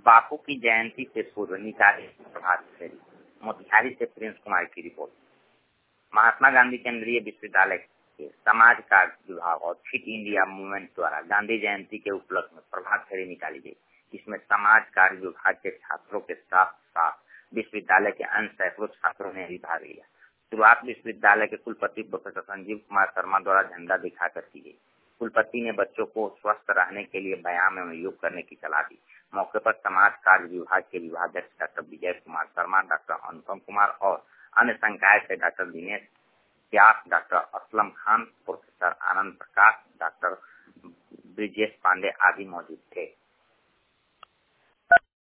बापू की जयंती से पूर्व निकाली प्रभात फेरी। मोतिहारी से प्रिंस कुमार की रिपोर्ट। महात्मा गांधी केंद्रीय विश्वविद्यालय के समाज कार्य विभाग और फिट इंडिया मूवमेंट द्वारा गांधी जयंती के उपलक्ष्य में प्रभात फेरी निकाली गई। इसमें समाज कार्य विभाग के छात्रों के साथ साथ विश्वविद्यालय के अन्य सैकड़ों छात्रों ने भी भाग लिया। शुरुआत विश्वविद्यालय के कुलपति प्रोफेसर संजीव कुमार शर्मा द्वारा झंडा दिखाकर की गई। कुलपति ने बच्चों को स्वस्थ रहने के लिए व्यायाम एवं योग करने की सलाह दी। मौके पर समाज कार्य विभाग के विभागाध्यक्ष डॉक्टर विजय कुमार शर्मा, डॉक्टर अनुपम कुमार और अन्य संकाय से doctor Dinesh Vyas, doctor Aslam Khan, professor Anand Prakash, doctor Brijesh Pandey आदि मौजूद थे।